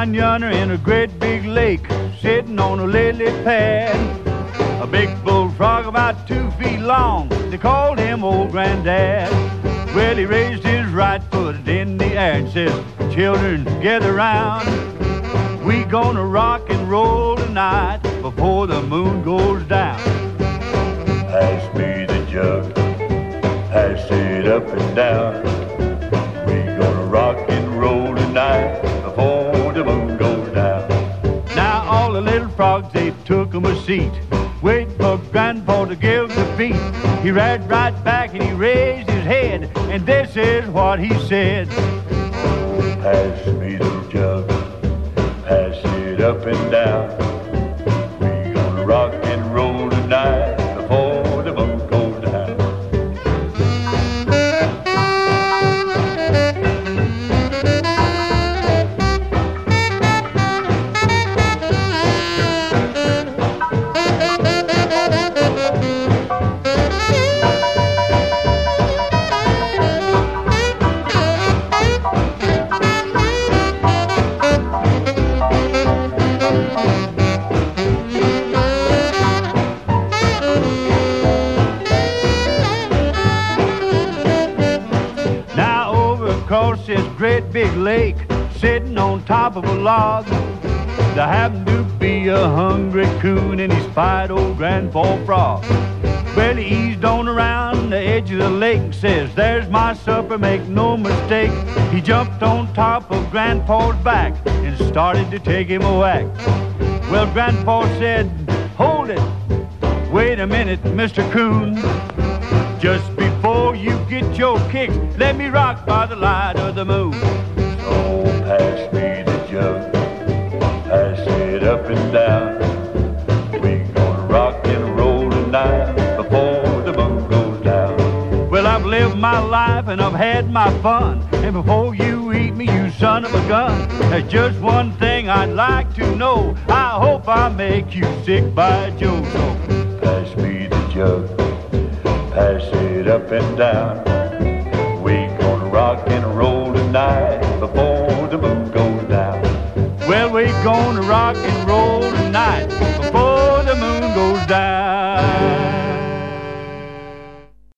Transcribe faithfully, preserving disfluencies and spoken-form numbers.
down yonder in a great big lake, sitting on a lily pad. A big bullfrog about two feet long, they called him Old Granddad. Well, he raised his right foot in the air and says, children, gather round. We gonna rock and roll tonight before the moon goes down. Pass me the jug, pass it up and down. We gonna rock and roll tonight before the moon goes down. Now all the little frogs, they took him a seat, waiting for Grandpa to give the beat. He ran right back and he raised his head, and this is what he said. Pass me the jug, pass it up and down. We gonna rock and roll tonight before the moon goes down. Across this great big lake, sitting on top of a log, there happened to be a hungry coon and he spied old Grandpa Frog. Well, he eased on around the edge of the lake and says, there's my supper, make no mistake. He jumped on top of Grandpa's back and started to take him a whack. Well, Grandpa said, hold it, wait a minute, Mister Coon. Just before you get your kicks, let me rock by the light of the moon. So pass me the jug, pass it up and down. We gonna rock and roll tonight before the moon goes down. Well, I've lived my life and I've had my fun, and before you eat me, you son of a gun, there's just one thing I'd like to know. I hope I make you sick by Joe. So pass me the jug, pass it up and down. We gonna rock and roll tonight before the moon goes down. Well, we gonna rock and roll